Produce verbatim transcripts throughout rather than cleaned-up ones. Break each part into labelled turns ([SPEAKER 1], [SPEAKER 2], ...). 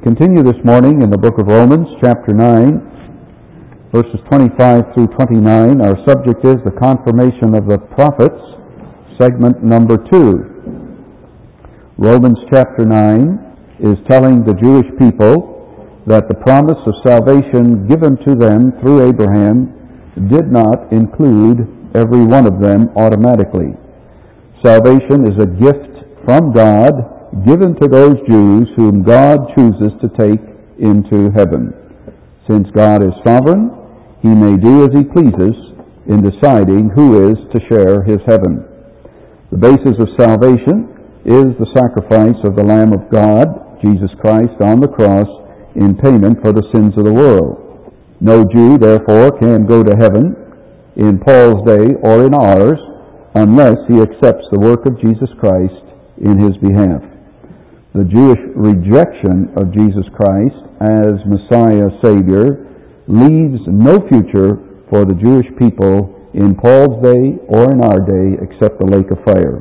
[SPEAKER 1] continue this morning in the book of Romans, chapter nine, verses twenty-five through twenty-nine. Our subject is the confirmation of the prophets, segment number two. Romans chapter nine is telling the Jewish people that the promise of salvation given to them through Abraham did not include every one of them automatically. Salvation is a gift from God given to those Jews whom God chooses to take into heaven. Since God is sovereign, He may do as He pleases in deciding who is to share His heaven. The basis of salvation is the sacrifice of the Lamb of God, Jesus Christ, on the cross in payment for the sins of the world. No Jew, therefore, can go to heaven in Paul's day or in ours unless he accepts the work of Jesus Christ in his behalf. The Jewish rejection of Jesus Christ as Messiah Savior leaves no future for the Jewish people in Paul's day or in our day except the lake of fire.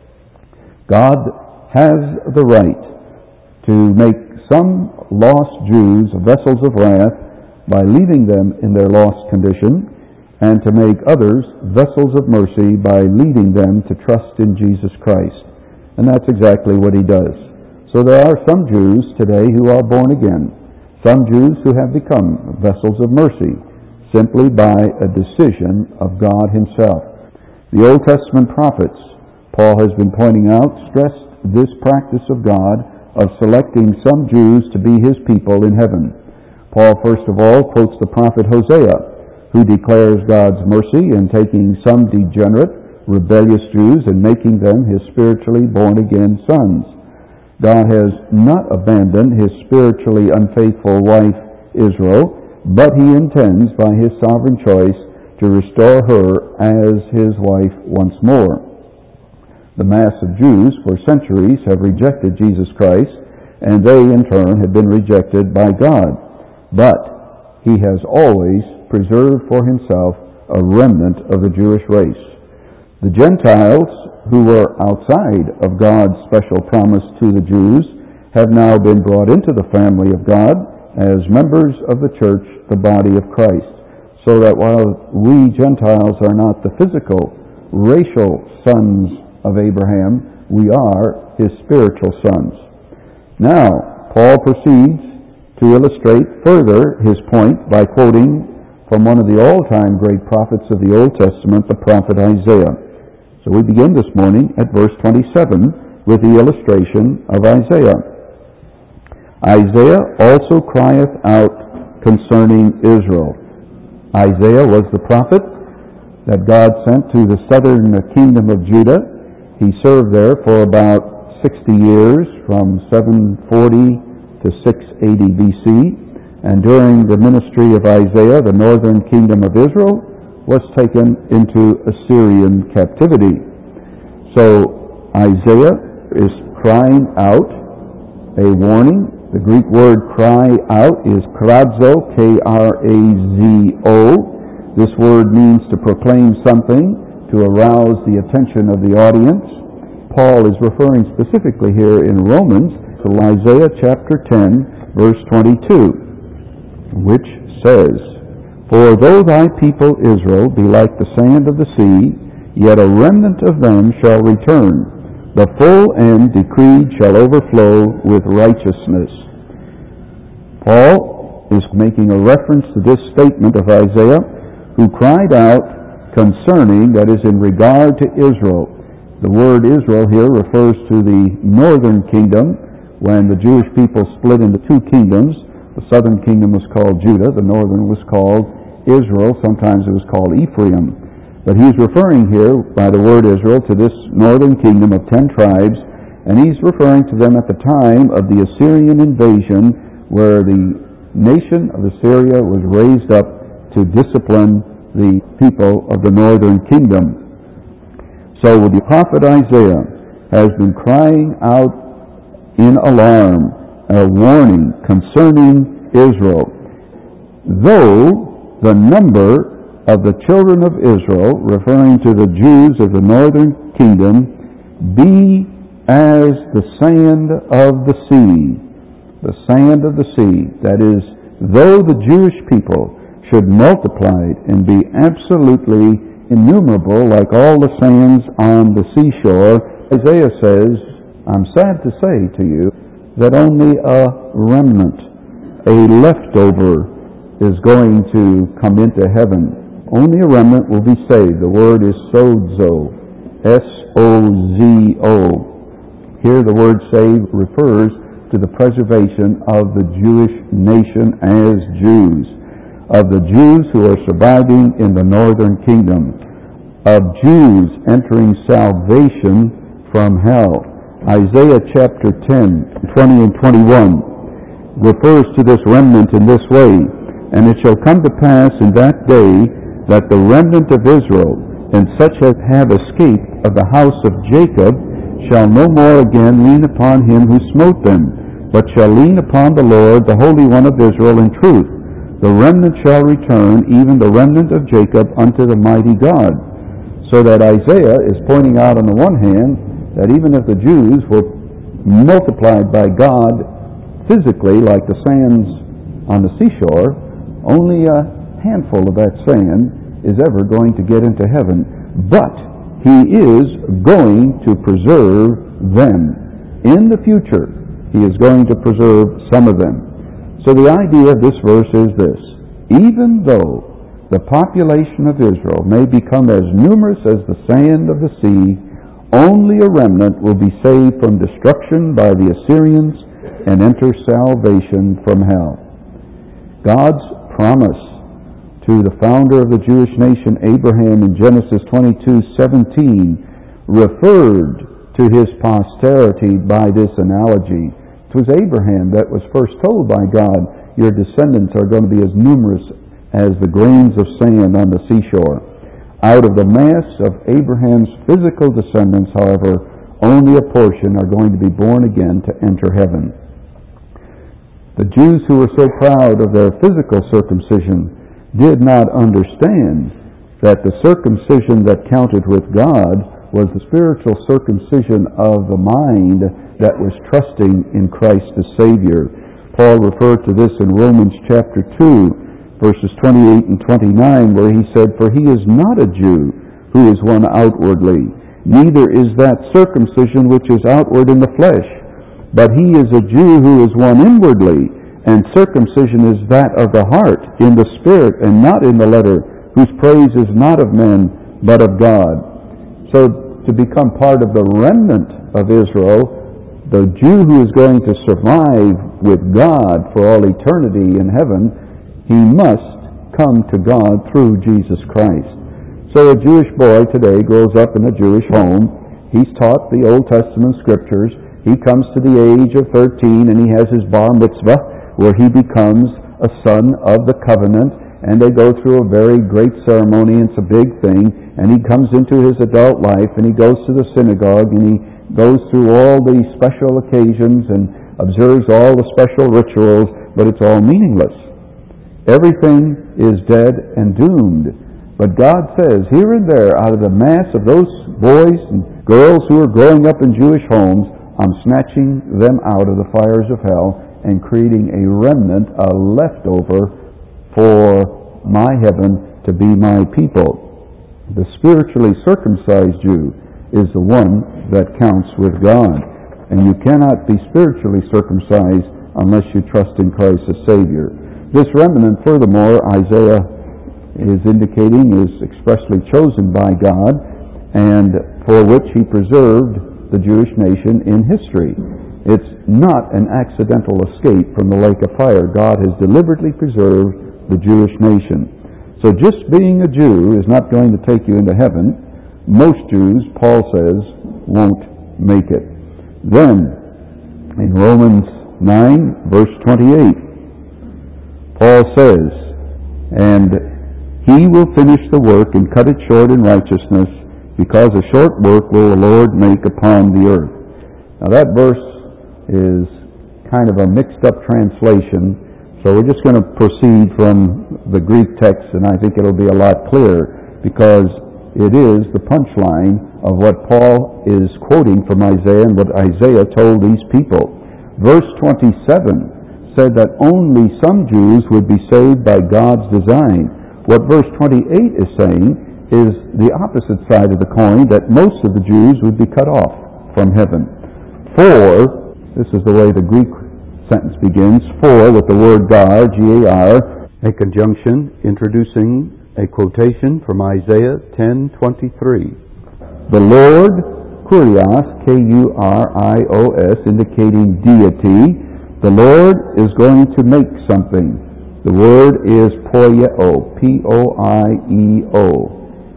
[SPEAKER 1] God has the right to make some lost Jews vessels of wrath by leaving them in their lost condition, and to make others vessels of mercy by leading them to trust in Jesus Christ. And that's exactly what He does. So there are some Jews today who are born again, some Jews who have become vessels of mercy simply by a decision of God Himself. The Old Testament prophets, Paul has been pointing out, stressed this practice of God of selecting some Jews to be His people in heaven. Paul first of all quotes the prophet Hosea, who declares God's mercy in taking some degenerate, rebellious Jews and making them His spiritually born-again sons. God has not abandoned His spiritually unfaithful wife, Israel, but He intends by His sovereign choice to restore her as His wife once more. The mass of Jews for centuries have rejected Jesus Christ, and they in turn have been rejected by God. But He has always preserved for Himself a remnant of the Jewish race. The Gentiles, who were outside of God's special promise to the Jews, have now been brought into the family of God as members of the church, the body of Christ. So that while we Gentiles are not the physical, racial sons of Abraham, we are his spiritual sons. Now, Paul proceeds to illustrate further his point by quoting from one of the all-time great prophets of the Old Testament, the prophet Isaiah. So we begin this morning at verse twenty-seven with the illustration of Isaiah. Isaiah also crieth out concerning Israel. Isaiah was the prophet that God sent to the southern kingdom of Judah. He served there for about sixty years, from seven forty to six eighty B C, and during the ministry of Isaiah, the northern kingdom of Israel was taken into Assyrian captivity. So Isaiah is crying out a warning. The Greek word cry out is krazo, K R A Z O. This word means to proclaim something, to arouse the attention of the audience. Paul is referring specifically here in Romans to Isaiah chapter ten, verse twenty-two, which says, For though thy people Israel be like the sand of the sea, yet a remnant of them shall return. The full end decreed shall overflow with righteousness. Paul is making a reference to this statement of Isaiah, who cried out concerning, that is, in regard to Israel. The word Israel here refers to the northern kingdom, when the Jewish people split into two kingdoms. The southern kingdom was called Judah, the northern was called Israel, sometimes it was called Ephraim. But he's referring here by the word Israel to this northern kingdom of ten tribes, and he's referring to them at the time of the Assyrian invasion, where the nation of Assyria was raised up to discipline the people of the northern kingdom. So the prophet Isaiah has been crying out in alarm, a warning concerning Israel. Though the number of the children of Israel, referring to the Jews of the northern kingdom, be as the sand of the sea, the sand of the sea. That is, though the Jewish people should multiply and be absolutely innumerable like all the sands on the seashore, Isaiah says, I'm sad to say to you that only a remnant, a leftover, is going to come into heaven. Only a remnant will be saved. The word is sozo, S O Z O. Here the word saved refers to the preservation of the Jewish nation as Jews, of the Jews who are surviving in the northern kingdom, of Jews entering salvation from hell. Isaiah chapter ten, twenty and twenty-one refers to this remnant in this way, and it shall come to pass in that day that the remnant of Israel, and such as have escaped of the house of Jacob, shall no more again lean upon him who smote them, but shall lean upon the Lord, the Holy One of Israel, in truth. The remnant shall return, even the remnant of Jacob, unto the mighty God. So that Isaiah is pointing out on the one hand that even if the Jews were multiplied by God physically like the sands on the seashore, only a handful of that sand is ever going to get into heaven. But he is going to preserve them. In the future, he is going to preserve some of them. So the idea of this verse is this: even though the population of Israel may become as numerous as the sand of the sea, only a remnant will be saved from destruction by the Assyrians and enter salvation from hell. God's promise to the founder of the Jewish nation, Abraham, in Genesis twenty-two seventeen, referred to his posterity by this analogy. It was Abraham that was first told by God, your descendants are going to be as numerous as the grains of sand on the seashore. Out of the mass of Abraham's physical descendants, however, only a portion are going to be born again to enter heaven. The Jews who were so proud of their physical circumcision did not understand that the circumcision that counted with God was the spiritual circumcision of the mind that was trusting in Christ as Savior. Paul referred to this in Romans chapter two, verses twenty-eight and twenty-nine, where he said, For he is not a Jew who is one outwardly, neither is that circumcision which is outward in the flesh, but he is a Jew who is one inwardly, and circumcision is that of the heart, in the spirit, and not in the letter, whose praise is not of men, but of God. So to become part of the remnant of Israel, the Jew who is going to survive with God for all eternity in heaven, he must come to God through Jesus Christ. So a Jewish boy today grows up in a Jewish home. He's taught the Old Testament scriptures. He comes to the age of thirteen and he has his bar mitzvah, where he becomes a son of the covenant, and they go through a very great ceremony. It's a big thing, and he comes into his adult life, and he goes to the synagogue, and he goes through all the special occasions and observes all the special rituals, but it's all meaningless. Everything is dead and doomed. But God says, here and there, out of the mass of those boys and girls who are growing up in Jewish homes, I'm snatching them out of the fires of hell and creating a remnant, a leftover, for my heaven to be my people. The spiritually circumcised Jew is the one that counts with God. And you cannot be spiritually circumcised unless you trust in Christ as Savior. This remnant, furthermore, Isaiah is indicating, is expressly chosen by God, and for which he preserved the Jewish nation in history. It's not an accidental escape from the lake of fire. God has deliberately preserved the Jewish nation. So just being a Jew is not going to take you into heaven. Most Jews, Paul says, won't make it. Then, in Romans nine, verse twenty-eight, Paul says, And he will finish the work and cut it short in righteousness, because a short work will the Lord make upon the earth. Now that verse is kind of a mixed up translation, so we're just going to proceed from the Greek text, and I think it'll be a lot clearer, because it is the punchline of what Paul is quoting from Isaiah and what Isaiah told these people. Verse twenty-seven said that only some Jews would be saved by God's design. What verse twenty-eight is saying is the opposite side of the coin, that most of the Jews would be cut off from heaven. For, this is the way the Greek sentence begins, for with the word gar, G A R, a conjunction introducing a quotation from Isaiah ten twenty-three. The Lord, Kurios, K U R I O S, indicating deity, the Lord is going to make something. The word is poieo, P O I E O.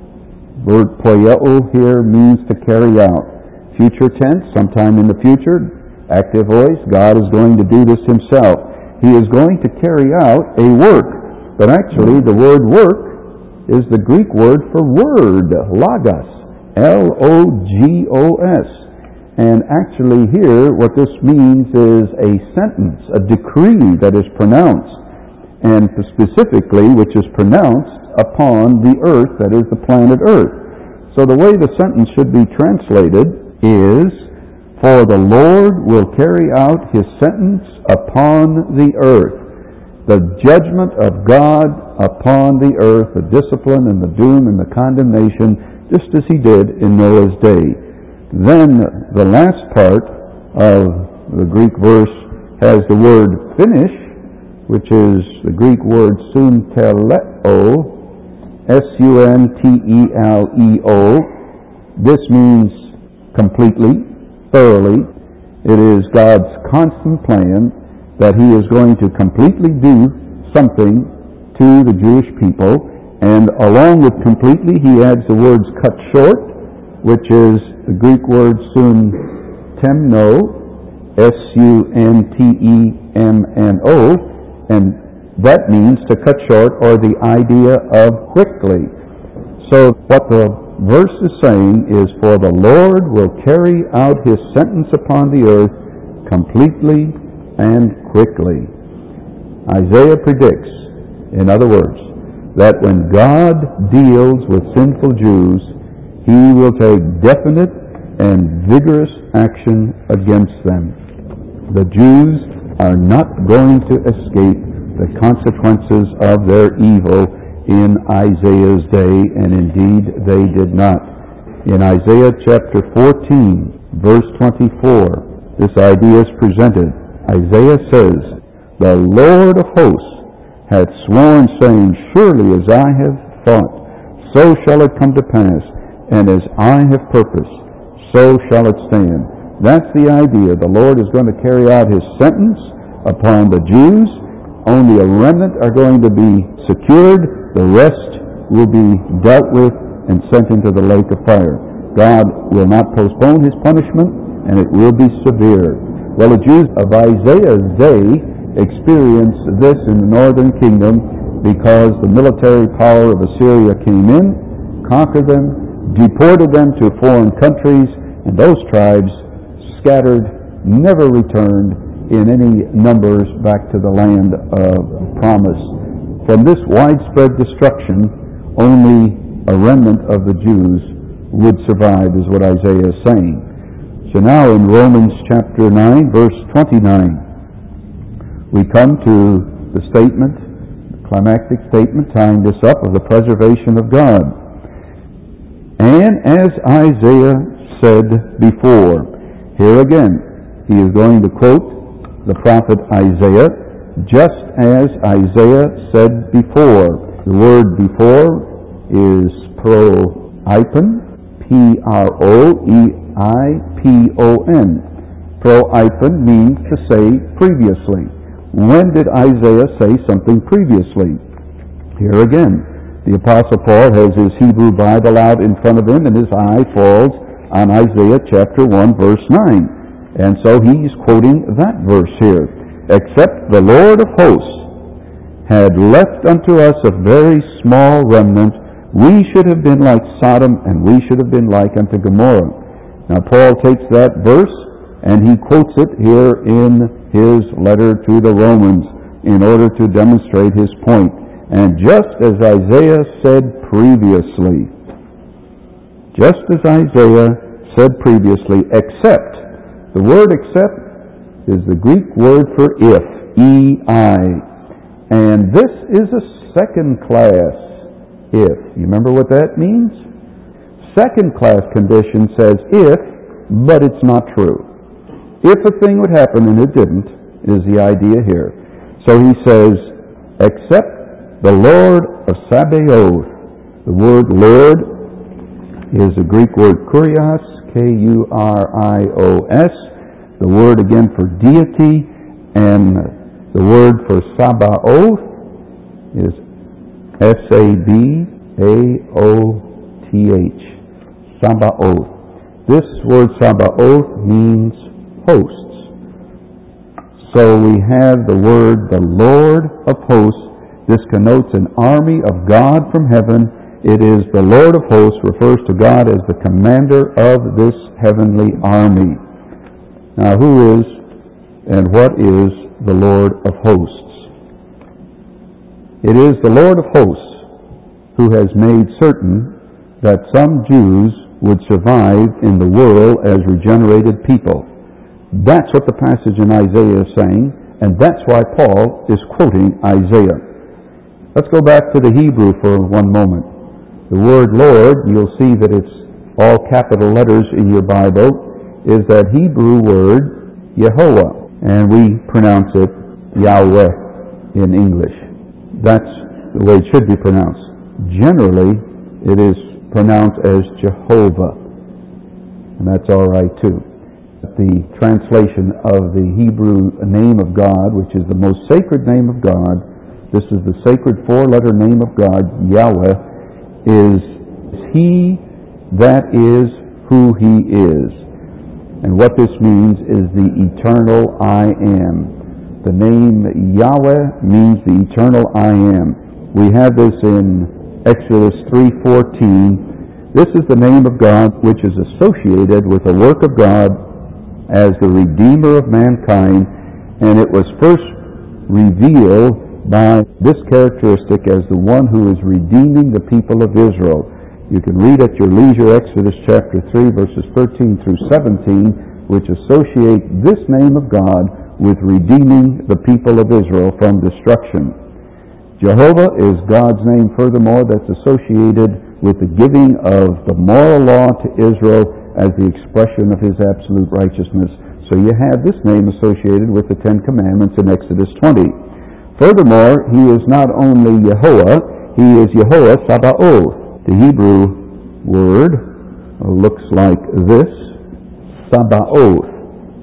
[SPEAKER 1] Word poieo here means to carry out. Future tense, sometime in the future, active voice, God is going to do this himself. He is going to carry out a work. But actually, the word work is the Greek word for word, logos, L O G O S. And actually here, what this means is a sentence, a decree that is pronounced, and specifically which is pronounced upon the earth, that is the planet Earth. So the way the sentence should be translated is, for the Lord will carry out his sentence upon the earth. The judgment of God upon the earth, the discipline and the doom and the condemnation, just as he did in Noah's day. Then the last part of the Greek verse has the word finish, which is the Greek word sunteleo, S U N T E L E O. This means completely, thoroughly. It is God's constant plan that he is going to completely do something to the Jewish people, and along with completely he adds the words cut short, which is the Greek word suntemno, S U N T E M N O, and that means to cut short, or the idea of quickly. So what the verse is saying is, for the Lord will carry out his sentence upon the earth completely and quickly. Isaiah predicts, in other words, that when God deals with sinful Jews, he will take definite and vigorous action against them. The Jews are not going to escape the consequences of their evil in Isaiah's day, and indeed they did not. In Isaiah chapter fourteen, verse twenty-four, this idea is presented. Isaiah says, the Lord of hosts hath sworn, saying, surely as I have thought, so shall it come to pass, and as I have purposed, so shall it stand. That's the idea. The Lord is going to carry out his sentence upon the Jews. Only a remnant are going to be secured. The rest will be dealt with and sent into the lake of fire. God will not postpone his punishment, and it will be severe. Well, the Jews of Isaiah's day experienced this in the northern kingdom because the military power of Assyria came in, conquered them, deported them to foreign countries, and those tribes scattered, never returned in any numbers back to the land of promise. From this widespread destruction, only a remnant of the Jews would survive, is what Isaiah is saying. So now in Romans chapter nine, verse twenty-nine, we come to the statement, the climactic statement tying this up, of the preservation of God. And as Isaiah said before, here again, he is going to quote the prophet Isaiah, just as Isaiah said before. The word before is pro-ipon, P R O E I P O N. Pro-ipon means to say previously. When did Isaiah say something previously? Here again, the Apostle Paul has his Hebrew Bible out in front of him, and his eye falls on Isaiah chapter one, verse nine. And so he's quoting that verse here. Except the Lord of hosts had left unto us a very small remnant, we should have been like Sodom, and we should have been like unto Gomorrah. Now Paul takes that verse, and he quotes it here in his letter to the Romans in order to demonstrate his point. And just as Isaiah said previously, just as Isaiah said previously, except, the word except is the Greek word for if, E I. And this is a second class if. You remember what that means? Second class condition says if, but it's not true. If a thing would happen and it didn't, is the idea here. So he says, except the Lord of Sabaoth. The word Lord is the Greek word kurios, K U R I O S. The word again for deity, and the word for Sabaoth is S A B A O T H. Sabaoth. This word Sabaoth means hosts. So we have the word the Lord of hosts. This connotes an army of God from heaven. It is the Lord of hosts, refers to God as the commander of this heavenly army. Now who is and what is the Lord of hosts? It is the Lord of hosts who has made certain that some Jews would survive in the world as regenerated people. That's what the passage in Isaiah is saying, and that's why Paul is quoting Isaiah. Let's go back to the Hebrew for one moment. The word Lord, you'll see that it's all capital letters in your Bible, is that Hebrew word Yehovah, and we pronounce it Yahweh in English. That's the way it should be pronounced. Generally, it is pronounced as Jehovah, and that's all right too. The translation of the Hebrew name of God, which is the most sacred name of God, this is the sacred four-letter name of God, Yahweh, is He that is who He is. And what this means is the eternal I am. The name Yahweh means the eternal I am. We have this in Exodus three fourteen. This is the name of God which is associated with the work of God as the Redeemer of mankind, and it was first revealed by this characteristic as the one who is redeeming the people of Israel. You can read at your leisure Exodus chapter three, verses thirteen through seventeen, which associate this name of God with redeeming the people of Israel from destruction. Jehovah is God's name, furthermore, that's associated with the giving of the moral law to Israel as the expression of His absolute righteousness. So you have this name associated with the Ten Commandments in Exodus twenty. Furthermore, He is not only Yehovah, He is Yehovah Sabaoth. The Hebrew word looks like this, Sabaoth.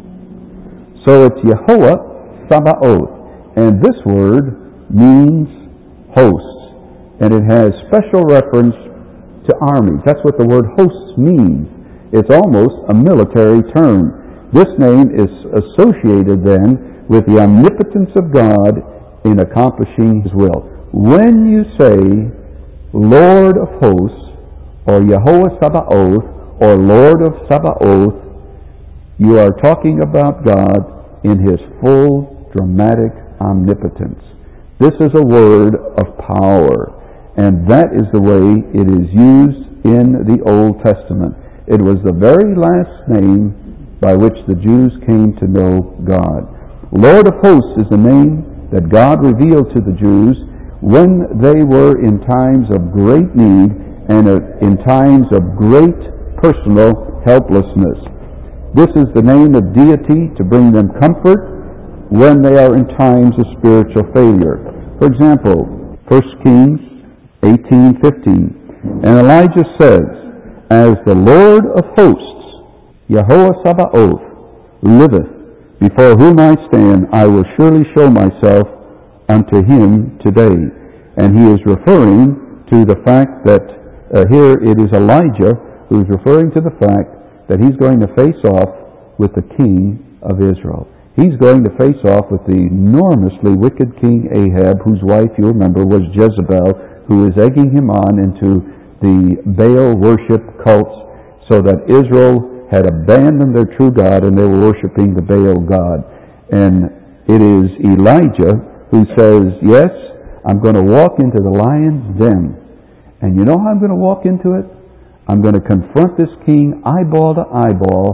[SPEAKER 1] So it's Yehovah Sabaoth. And this word means hosts. And it has special reference to armies. That's what the word hosts means. It's almost a military term. This name is associated then with the omnipotence of God in accomplishing His will. When you say Lord of hosts, or Yehovah Sabaoth, or Lord of Sabaoth, you are talking about God in His full dramatic omnipotence. This is a word of power, and that is the way it is used in the Old Testament. It was the very last name by which the Jews came to know God. Lord of hosts is the name that God revealed to the Jews when they were in times of great need and in times of great personal helplessness. This is the name of deity to bring them comfort when they are in times of spiritual failure. For example, First Kings eighteen fifteen. And Elijah says, as the Lord of hosts, Yehovah Sabaoth, liveth, before whom I stand, I will surely show myself unto him today. And he is referring to the fact that uh, here it is Elijah who is referring to the fact that he's going to face off with the king of Israel. He's going to face off with the enormously wicked King Ahab, whose wife, you remember, was Jezebel, who is egging him on into the Baal worship cults, so that Israel had abandoned their true God and they were worshiping the Baal god. And it is Elijah who says, yes, I'm going to walk into the lion's den. And you know how I'm going to walk into it? I'm going to confront this king eyeball to eyeball,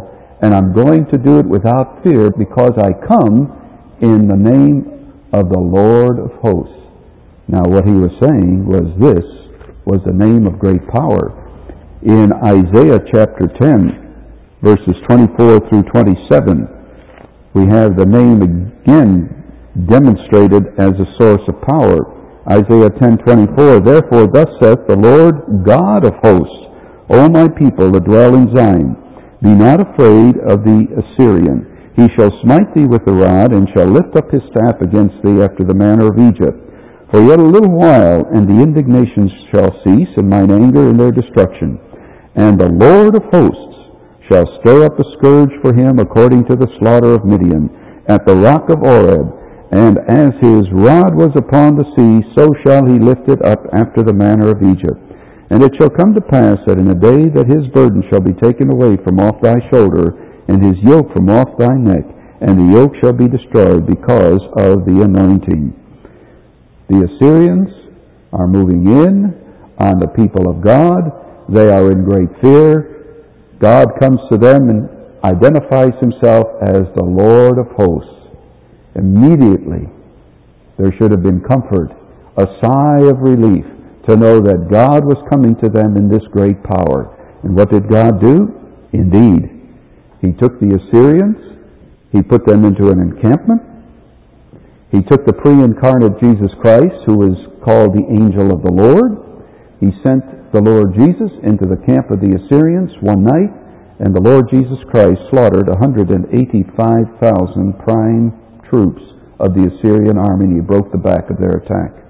[SPEAKER 1] and I'm going to do it without fear because I come in the name of the Lord of hosts. Now what he was saying was this was the name of great power. In Isaiah chapter ten, verses twenty-four through twenty-seven, we have the name again demonstrated as a source of power. Isaiah ten twenty-four, therefore thus saith the Lord God of hosts, O my people that dwell in Zion, be not afraid of the Assyrian. He shall smite thee with the rod, and shall lift up his staff against thee after the manner of Egypt. For yet a little while, and the indignation shall cease, and mine anger in their destruction. And the Lord of hosts shall stir up a scourge for him according to the slaughter of Midian, at the rock of Oreb. And as his rod was upon the sea, so shall he lift it up after the manner of Egypt. And it shall come to pass that in a day that his burden shall be taken away from off thy shoulder, and his yoke from off thy neck, and the yoke shall be destroyed because of the anointing. The Assyrians are moving in on the people of God. They are in great fear. God comes to them and identifies himself as the Lord of hosts. Immediately, there should have been comfort, a sigh of relief, to know that God was coming to them in this great power. And what did God do? Indeed, he took the Assyrians, he put them into an encampment, he took the pre-incarnate Jesus Christ, who was called the angel of the Lord. He sent the Lord Jesus into the camp of the Assyrians one night, and the Lord Jesus Christ slaughtered one hundred eighty-five thousand prime troops of the Assyrian army, and he broke the back of their attack.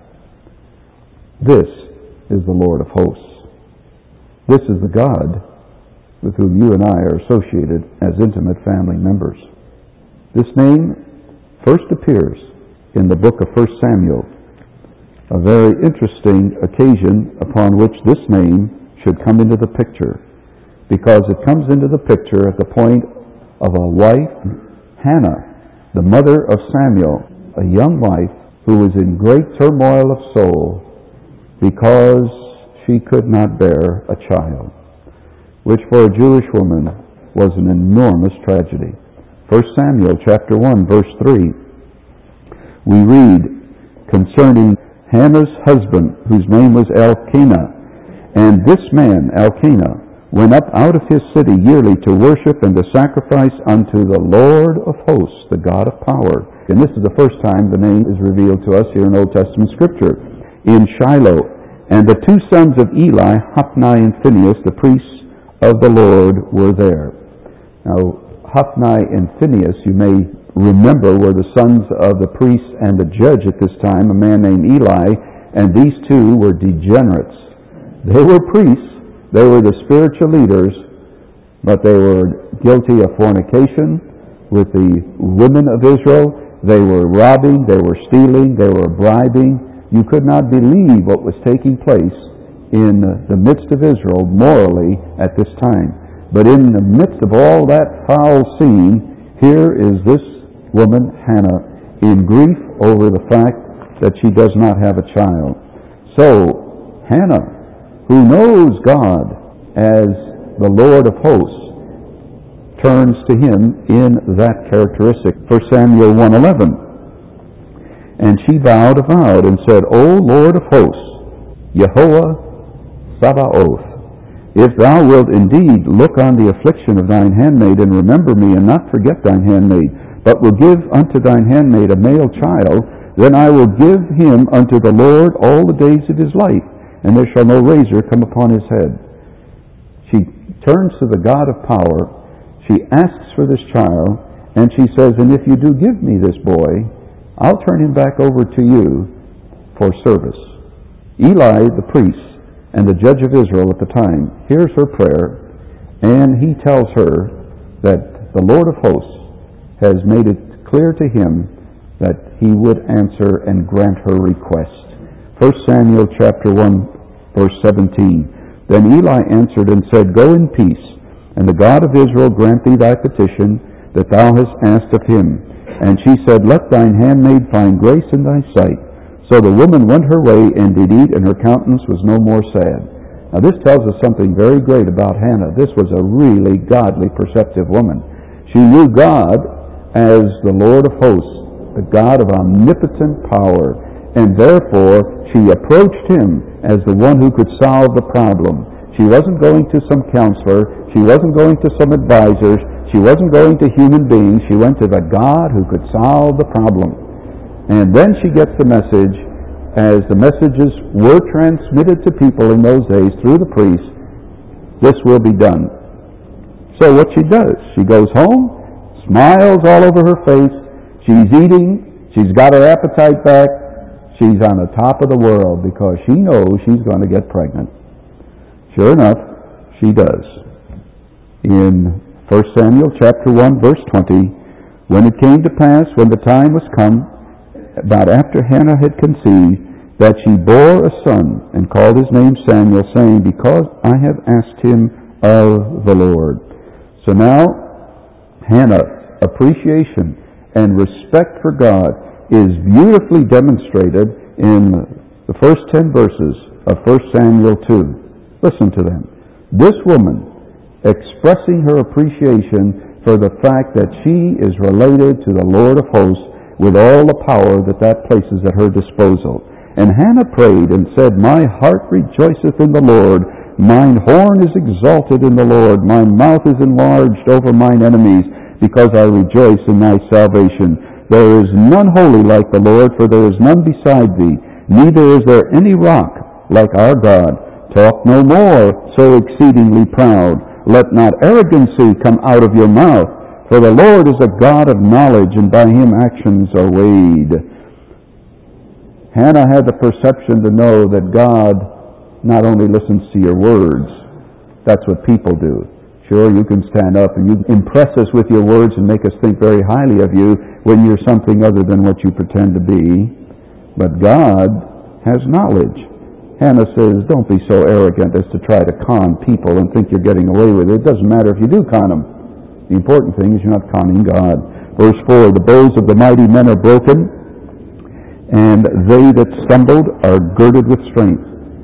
[SPEAKER 1] This is the Lord of hosts. This is the God with whom you and I are associated as intimate family members. This name first appears in the book of First Samuel, a very interesting occasion upon which this name should come into the picture, because it comes into the picture at the point of a wife, Hannah, the mother of Samuel, a young wife who was in great turmoil of soul because she could not bear a child, which for a Jewish woman was an enormous tragedy. First Samuel chapter one, verse three, we read concerning Hannah's husband, whose name was Elkanah. And this man, Elkanah, went up out of his city yearly to worship and to sacrifice unto the Lord of hosts, the God of power. And this is the first time the name is revealed to us here in Old Testament Scripture, in Shiloh. And the two sons of Eli, Hophni and Phinehas, the priests of the Lord, were there. Now, Hophni and Phinehas, you may remember, were the sons of the priest and the judge at this time, a man named Eli, and these two were degenerates. They were priests, they were the spiritual leaders, but they were guilty of fornication with the women of Israel. They were robbing, they were stealing, they were bribing. You could not believe what was taking place in the midst of Israel morally at this time. But in the midst of all that foul scene, here is this woman, Hannah, in grief over the fact that she does not have a child. So, Hannah, who knows God as the Lord of hosts, turns to him in that characteristic. First Samuel one eleven. And she vowed a vow and said, O Lord of hosts, Yehovah Sabaoth, if thou wilt indeed look on the affliction of thine handmaid, and remember me, and not forget thine handmaid, but will give unto thine handmaid a male child, then I will give him unto the Lord all the days of his life, and there shall no razor come upon his head. She turns to the God of power, she asks for this child, and she says, and if you do give me this boy, I'll turn him back over to you for service. Eli, the priest, and the judge of Israel at the time, hears her prayer, and he tells her that the Lord of hosts has made it clear to him that he would answer and grant her request. First Samuel chapter one, verse seventeen. Then Eli answered and said, Go in peace, and the God of Israel grant thee thy petition that thou hast asked of him. And she said, Let thine handmaid find grace in thy sight. So the woman went her way and did eat, and her countenance was no more sad. Now this tells us something very great about Hannah. This was a really godly, perceptive woman. She knew God as the Lord of hosts, the God of omnipotent power, and therefore she approached him as the one who could solve the problem. She wasn't going to some counselor. She wasn't going to some advisors. She wasn't going to human beings. She went to the God who could solve the problem. And then she gets the message, as the messages were transmitted to people in those days through the priests, this will be done. So what she does, she goes home, smiles all over her face, she's eating, she's got her appetite back, she's on the top of the world because she knows she's going to get pregnant. Sure enough, she does. In First Samuel chapter one, verse twenty, when it came to pass, when the time was come, about after Hannah had conceived, that she bore a son, and called his name Samuel, saying, because I have asked him of the Lord. So now, Hannah's appreciation and respect for God is beautifully demonstrated in the first ten verses of First Samuel two. Listen to them. This woman, expressing her appreciation for the fact that she is related to the Lord of hosts with all the power that that places at her disposal. And Hannah prayed and said, my heart rejoiceth in the Lord, mine horn is exalted in the Lord, my mouth is enlarged over mine enemies, because I rejoice in thy salvation. There is none holy like the Lord, for there is none beside thee, neither is there any rock like our God. Talk no more so exceedingly proud. Let not arrogancy come out of your mouth, for the Lord is a God of knowledge, and by him actions are weighed. Hannah had the perception to know that God not only listens to your words, that's what people do. Sure, you can stand up and you impress us with your words and make us think very highly of you when you're something other than what you pretend to be. But God has knowledge. Hannah says, don't be so arrogant as to try to con people and think you're getting away with it. It doesn't matter if you do con them. The important thing is you're not conning God. Verse four, the bows of the mighty men are broken, and they that stumbled are girded with strength.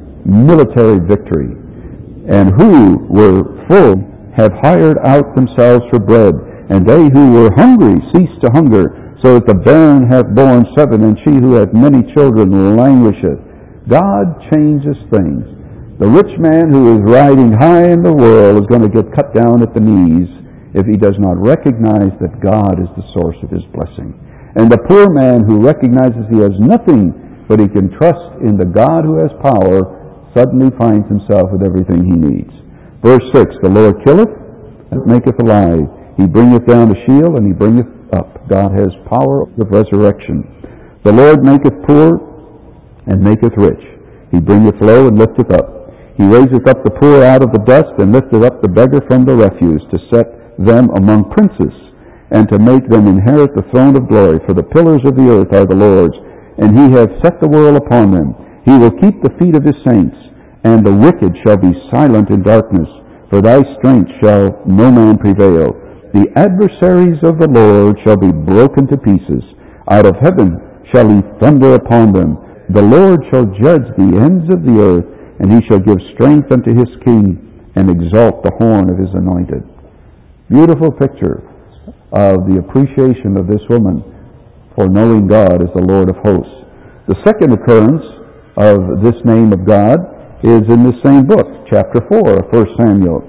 [SPEAKER 1] Military victory. And who were full have hired out themselves for bread, and they who were hungry cease to hunger, so that the barren hath borne seven, and she who hath many children languisheth. God changes things. The rich man who is riding high in the world is going to get cut down at the knees if he does not recognize that God is the source of his blessing. And the poor man who recognizes he has nothing, but he can trust in the God who has power, suddenly finds himself with everything he needs. Verse six, the Lord killeth and maketh alive. He bringeth down to Sheol, and he bringeth up. God has power of resurrection. The Lord maketh poor and maketh rich. He bringeth low and lifteth up. He raiseth up the poor out of the dust, and lifteth up the beggar from the refuse, to set them among princes, and to make them inherit the throne of glory. For the pillars of the earth are the Lord's, and he hath set the world upon them. He will keep the feet of his saints, and the wicked shall be silent in darkness. For thy strength shall no man prevail. The adversaries of the Lord shall be broken to pieces. Out of heaven shall he thunder upon them. The Lord shall judge the ends of the earth, and he shall give strength unto his king, and exalt the horn of his anointed. Beautiful picture of the appreciation of this woman for knowing God as the Lord of hosts. The second occurrence of this name of God is in the same book, chapter four of First Samuel,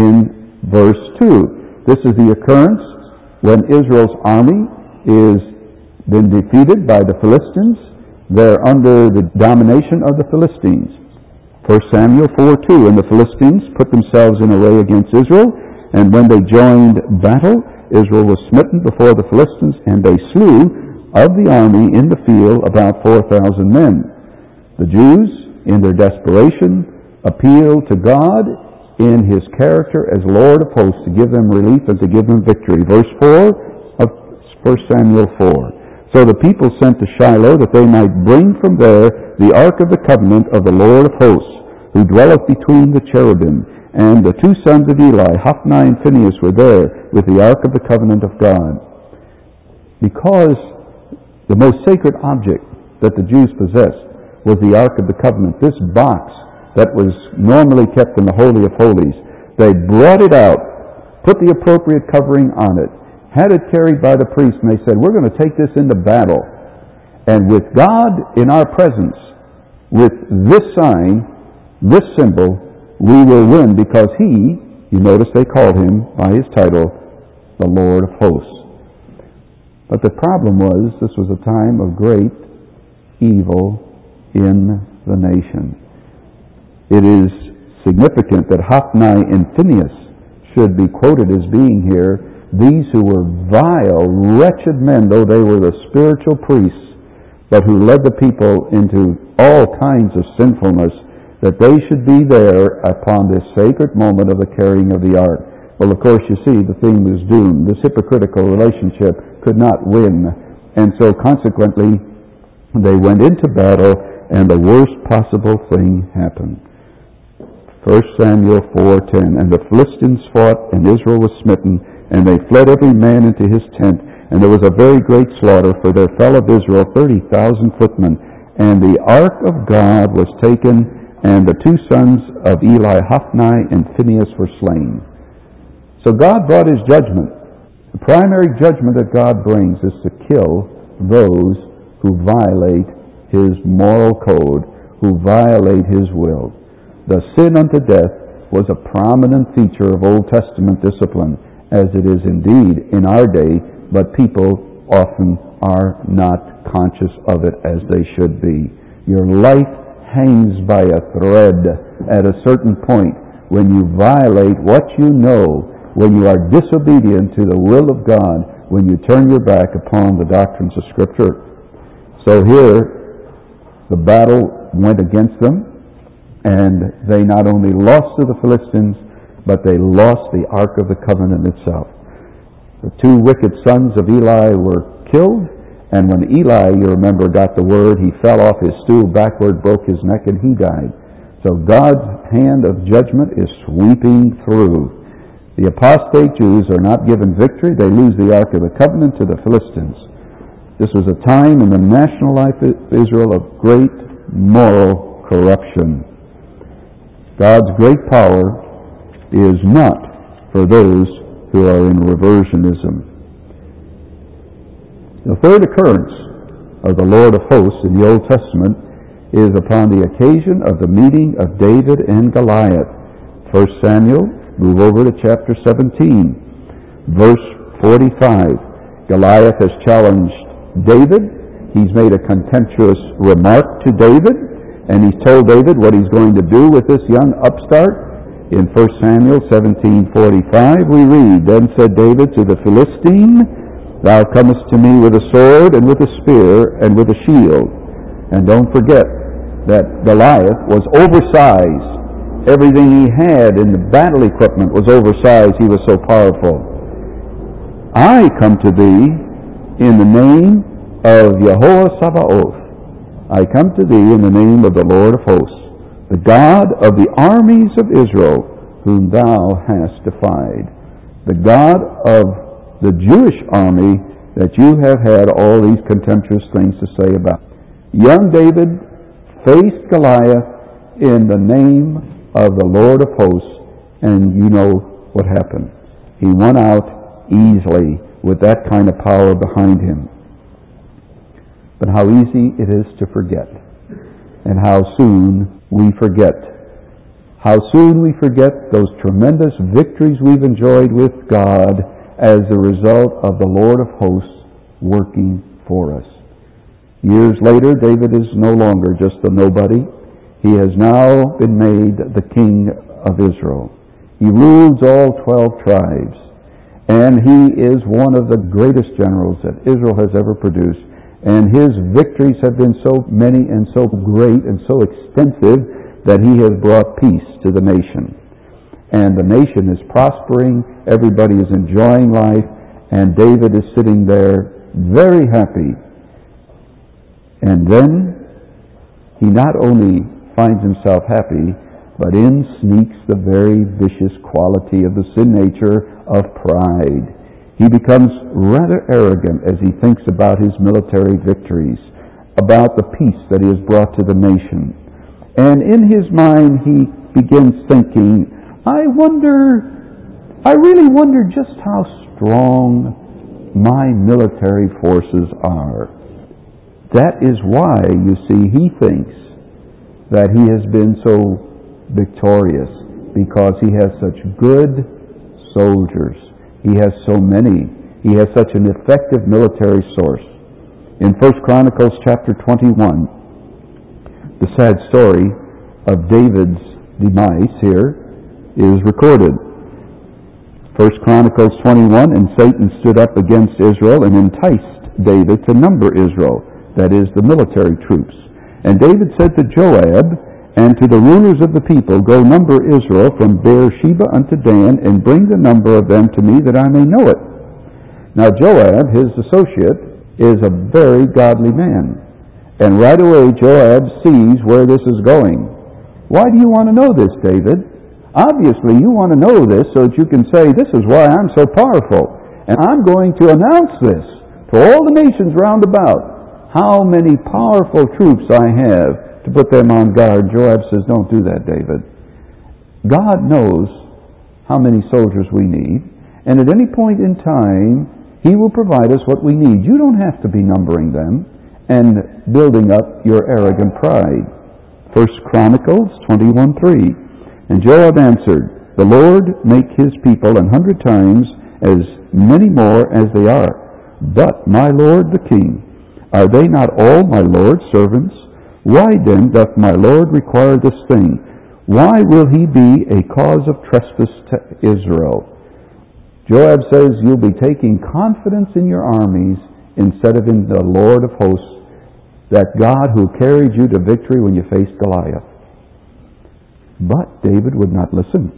[SPEAKER 1] in verse two. This is the occurrence when Israel's army is been defeated by the Philistines. They're under the domination of the Philistines. First Samuel four two, and the Philistines put themselves in array against Israel, and when they joined battle, Israel was smitten before the Philistines, and they slew of the army in the field about four thousand men. The Jews, in their desperation, appealed to God in his character as Lord of hosts to give them relief and to give them victory. Verse four of First Samuel four. So the people sent to Shiloh, that they might bring from there the ark of the covenant of the Lord of hosts, who dwelleth between the cherubim. And the two sons of Eli, Hophni and Phinehas, were there with the ark of the covenant of God. Because the most sacred object that the Jews possessed was the ark of the covenant, this box that was normally kept in the Holy of Holies, they brought it out, put the appropriate covering on it, had it carried by the priest, and they said, we're going to take this into battle. And with God in our presence, with this sign, this symbol, we will win, because he, you notice they called him by his title, the Lord of hosts. But the problem was, this was a time of great evil in the nation. It is significant that Hophni and Phinehas should be quoted as being here. These who were vile, wretched men, though they were the spiritual priests, but who led the people into all kinds of sinfulness, that they should be there upon this sacred moment of the carrying of the ark. Well, of course, you see, the thing was doomed. This hypocritical relationship could not win. And so consequently, they went into battle, and the worst possible thing happened. First Samuel four ten, and the Philistines fought, and Israel was smitten, and they fled every man into his tent, and there was a very great slaughter, for there fell of Israel thirty thousand footmen. And the ark of God was taken, and the two sons of Eli, Hophni and Phinehas, were slain. So God brought his judgment. The primary judgment that God brings is to kill those who violate his moral code, who violate his will. The sin unto death was a prominent feature of Old Testament discipline, as it is indeed in our day, but people often are not conscious of it as they should be. Your life hangs by a thread at a certain point when you violate what you know, when you are disobedient to the will of God, when you turn your back upon the doctrines of Scripture. So here, the battle went against them, and they not only lost to the Philistines, but they lost the Ark of the Covenant itself. The two wicked sons of Eli were killed, and when Eli, you remember, got the word, he fell off his stool backward, broke his neck, and he died. So God's hand of judgment is sweeping through. The apostate Jews are not given victory. They lose the Ark of the Covenant to the Philistines. This was a time in the national life of Israel of great moral corruption. God's great power is not for those who are in reversionism. The third occurrence of the Lord of hosts in the Old Testament is upon the occasion of the meeting of David and Goliath. First Samuel, move over to chapter seventeen, verse forty-five. Goliath has challenged David. He's made a contemptuous remark to David, and he's told David what he's going to do with this young upstart. In First Samuel seventeen forty-five, we read, Then said David to the Philistine, Thou comest to me with a sword and with a spear and with a shield. And don't forget that Goliath was oversized. Everything he had in the battle equipment was oversized. He was so powerful. I come to thee in the name of Yehovah Sabaoth. I come to thee in the name of the Lord of hosts, the God of the armies of Israel, whom thou hast defied. The God of the Jewish army that you have had all these contemptuous things to say about. Young David faced Goliath in the name of the Lord of hosts, and you know what happened. He won out easily with that kind of power behind him. But how easy it is to forget, and how soon we forget. How soon we forget those tremendous victories we've enjoyed with God as a result of the Lord of hosts working for us. Years later, David is no longer just a nobody. He has now been made the king of Israel. He rules all twelve tribes, and he is one of the greatest generals that Israel has ever produced. And his victories have been so many and so great and so extensive that he has brought peace to the nation. And the nation is prospering, everybody is enjoying life, and David is sitting there very happy. And then he not only finds himself happy, but in sneaks the very vicious quality of the sin nature of pride. He becomes rather arrogant as he thinks about his military victories, about the peace that he has brought to the nation. And in his mind he begins thinking, I wonder, I really wonder just how strong my military forces are. That is why, you see, he thinks that he has been so victorious, because he has such good soldiers. He has so many. He has such an effective military source. In First Chronicles chapter twenty-one, the sad story of David's demise here is recorded. First Chronicles twenty-one, and Satan stood up against Israel and enticed David to number Israel, that is, the military troops. And David said to Joab and to the rulers of the people, go number Israel from Beersheba unto Dan, and bring the number of them to me, that I may know it. Now Joab, his associate, is a very godly man. And right away Joab sees where this is going. Why do you want to know this, David? Obviously you want to know this so that you can say, this is why I'm so powerful. And I'm going to announce this to all the nations round about, how many powerful troops I have to put them on guard. Joab says, don't do that, David. God knows how many soldiers we need, and at any point in time, he will provide us what we need. You don't have to be numbering them and building up your arrogant pride. First Chronicles twenty-one three. And Joab answered, the Lord make his people an hundred times as many more as they are. But my lord the king, are they not all my Lord's servants? Why then doth my Lord require this thing? Why will he be a cause of trespass to Israel? Joab says, you'll be taking confidence in your armies instead of in the Lord of hosts, that God who carried you to victory when you faced Goliath. But David would not listen.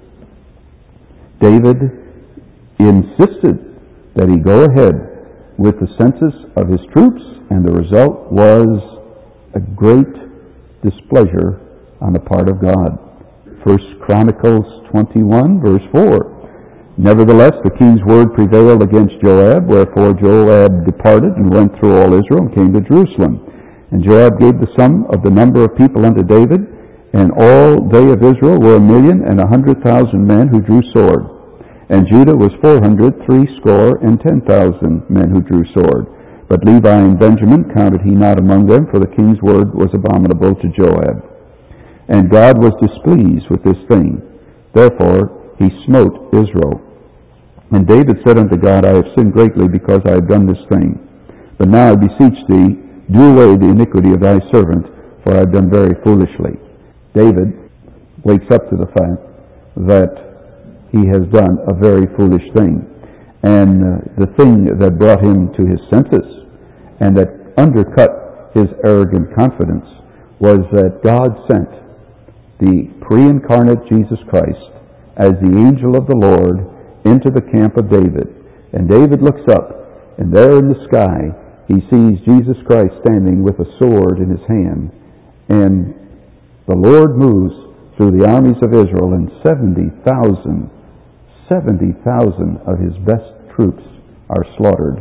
[SPEAKER 1] David insisted that he go ahead with the census of his troops, and the result was a great displeasure on the part of God. First Chronicles twenty-one, verse four. Nevertheless, the king's word prevailed against Joab, wherefore Joab departed and went through all Israel and came to Jerusalem. And Joab gave the sum of the number of people unto David, and all they of Israel were a million and a hundred thousand men who drew sword. And Judah was four hundred, three score, and ten thousand men who drew sword. But Levi and Benjamin counted he not among them, for the king's word was abominable to Joab. And God was displeased with this thing. Therefore he smote Israel. And David said unto God, I have sinned greatly because I have done this thing. But now I beseech thee, do away the iniquity of thy servant, for I have done very foolishly. David wakes up to the fact that he has done a very foolish thing. And uh, the thing that brought him to his senses and that undercut his arrogant confidence was that God sent the pre-incarnate Jesus Christ as the angel of the Lord into the camp of David. And David looks up, and there in the sky he sees Jesus Christ standing with a sword in his hand. And the Lord moves through the armies of Israel, and seventy thousand, seventy thousand of his best troops are slaughtered.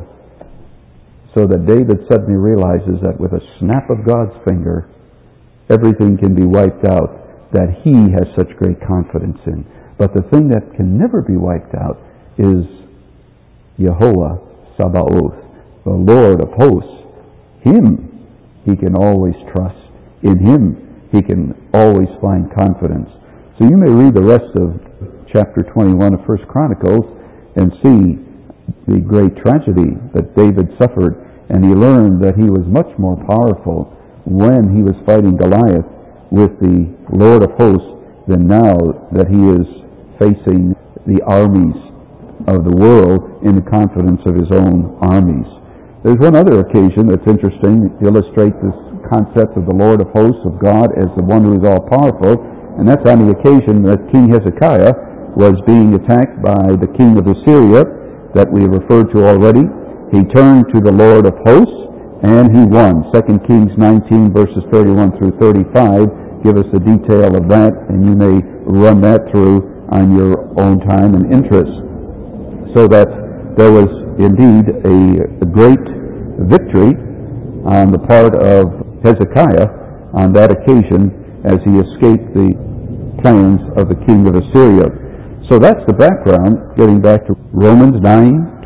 [SPEAKER 1] So that David suddenly realizes that with a snap of God's finger, everything can be wiped out that he has such great confidence in. But the thing that can never be wiped out is Yehovah Sabaoth, the Lord of hosts. Him he can always trust. In him he can always find confidence. So you may read the rest of chapter twenty-one of First Chronicles and see the great tragedy that David suffered, and he learned that he was much more powerful when he was fighting Goliath with the Lord of hosts than now that he is facing the armies of the world in the confidence of his own armies. There's one other occasion that's interesting to illustrate this concept of the Lord of hosts, of God as the one who is all-powerful, and that's on the occasion that King Hezekiah was being attacked by the king of Assyria that we have referred to already. He turned to the Lord of hosts, and he won. Second Kings nineteen, verses thirty-one through thirty-five give us a detail of that, and you may run that through on your own time and interest. So that there was indeed a, a great victory on the part of Hezekiah on that occasion as he escaped the plans of the king of Assyria. So that's the background. Getting back to Romans nine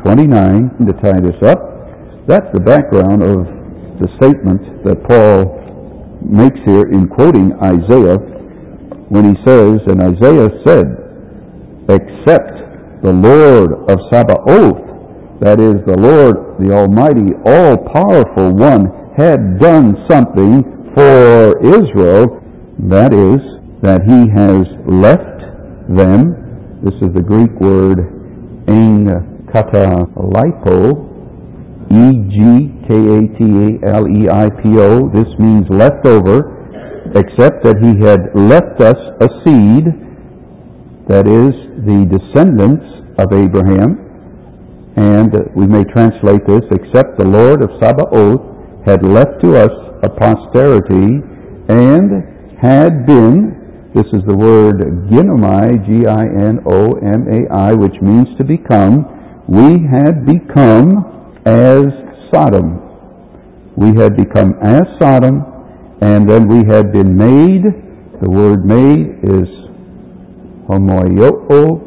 [SPEAKER 1] twenty-nine, to tie this up. That's the background of the statement that Paul makes here in quoting Isaiah when he says, and Isaiah said, except the Lord of Sabaoth, that is, the Lord, the Almighty, all-powerful one, had done something for Israel, that is, that he has left them. This is the Greek word en katalipo, E G K A T A L E I P O. This means left over, except that he had left us a seed, that is, the descendants of Abraham. And we may translate this, except the Lord of Sabaoth had left to us a posterity and had been, this is the word ginomai, G I N O M A I, which means to become. We had become as Sodom. We had become as Sodom, and then we had been made. The word made is homoioo,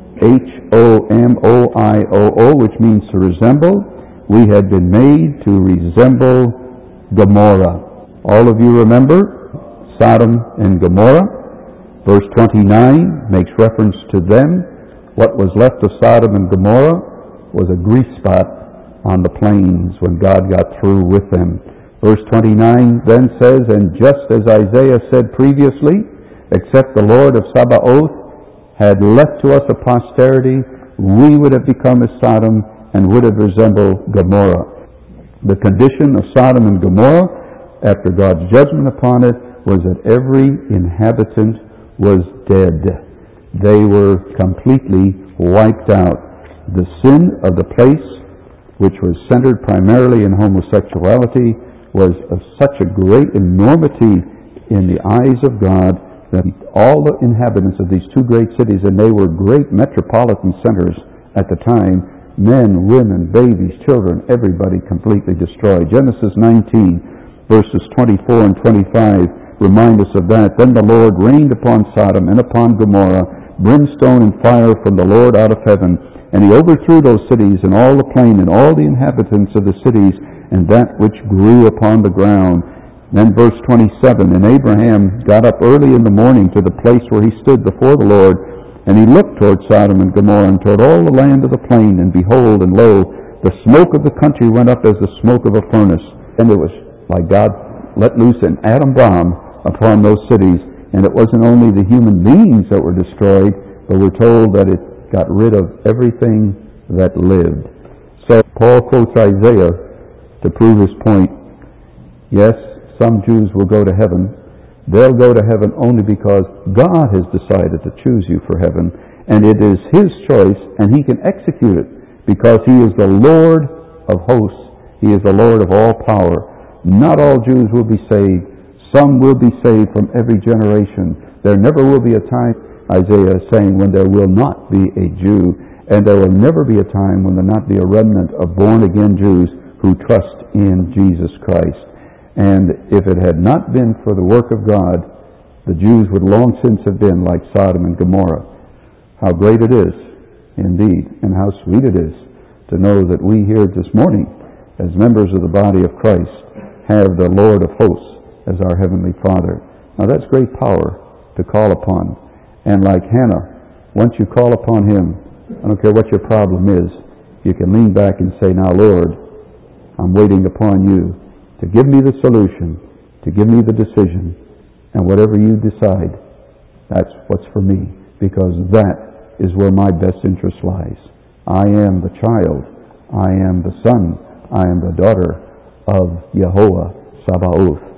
[SPEAKER 1] H O M O I O O, which means to resemble. We had been made to resemble Gomorrah. All of you remember Sodom and Gomorrah. Verse twenty-nine makes reference to them. What was left of Sodom and Gomorrah was a grease spot on the plains when God got through with them. Verse twenty-nine then says, and just as Isaiah said previously, except the Lord of Sabaoth had left to us a posterity, we would have become as Sodom and would have resembled Gomorrah. The condition of Sodom and Gomorrah after God's judgment upon it was that every inhabitant was dead. They were completely wiped out. The sin of the place, which was centered primarily in homosexuality, was of such a great enormity in the eyes of God that all the inhabitants of these two great cities, and they were great metropolitan centers at the time, men, women, babies, children, everybody completely destroyed. Genesis nineteen, verses twenty-four and twenty-five remind us of that. Then the Lord rained upon Sodom and upon Gomorrah brimstone and fire from the Lord out of heaven, and he overthrew those cities and all the plain and all the inhabitants of the cities and that which grew upon the ground. Then verse twenty-seven, and Abraham got up early in the morning to the place where he stood before the Lord, and he looked toward Sodom and Gomorrah and toward all the land of the plain, and behold, and lo, the smoke of the country went up as the smoke of a furnace. And it was like God let loose an atom bomb upon those cities. And it wasn't only the human beings that were destroyed, but we're told that it got rid of everything that lived. So Paul quotes Isaiah to prove his point. Yes, some Jews will go to heaven. They'll go to heaven only because God has decided to choose you for heaven, and it is his choice, and he can execute it because he is the Lord of hosts. He is the Lord of all power. Not all Jews will be saved. Some will be saved from every generation. There never will be a time, Isaiah is saying, when there will not be a Jew, and there will never be a time when there will not be a remnant of born-again Jews who trust in Jesus Christ. And if it had not been for the work of God, the Jews would long since have been like Sodom and Gomorrah. How great it is, indeed, and how sweet it is to know that we here this morning, as members of the body of Christ, have the Lord of hosts as our Heavenly Father. Now that's great power to call upon. And like Hannah, once you call upon him, I don't care what your problem is, you can lean back and say, now Lord, I'm waiting upon you to give me the solution, to give me the decision, and whatever you decide, that's what's for me, because that is where my best interest lies. I am the child, I am the son, I am the daughter of Yehovah Sabaoth.